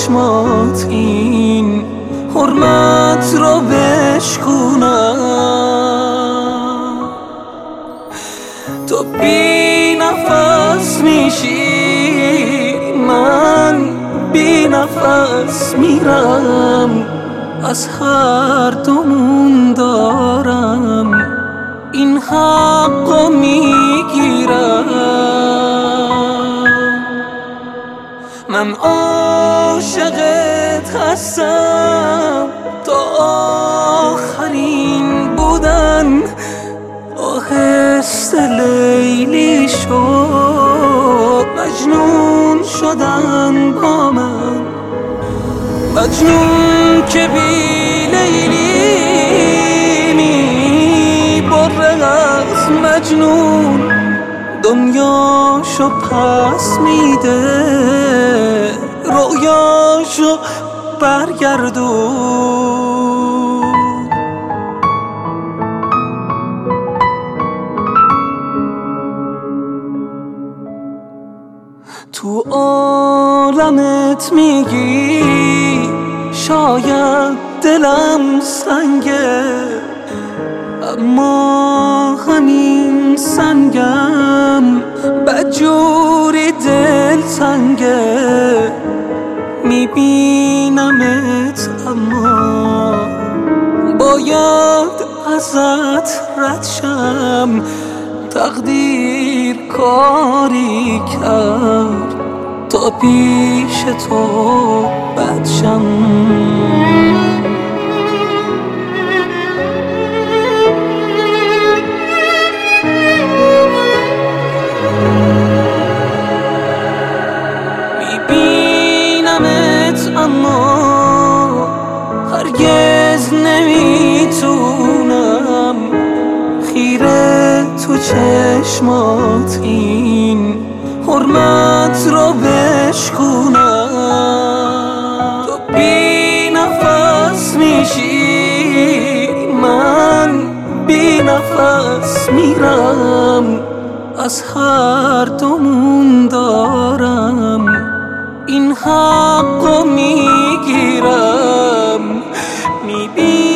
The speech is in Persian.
چشمات این حرمت رو بشکونم. تو بی نفس میشی، من بی نفس میرم، از هر دومون دارم این حقو میگیرم. من عاشقت هستم تا آخرین بودن. آهسته لیلی شد، مجنون شدن با من، مجنون که بی لیلی می بره از مجنون، دنیاشو پس میده، رویاشو برگردون. تو عالمت میگی شاید دلم سنگه، اما همین سنگم بدجوری دل تنگه. میبینمت اما باید ازت رد شم، تقدیر کاری کرد تا پیش تو بد شم. میبینمت اما هرگز نمیتونم خیره تو چشمات این حرمت رو بشکونم. تو بی نفس میشی، من بی نفس میرم، از هر دومون دارم این حقو میگیرم.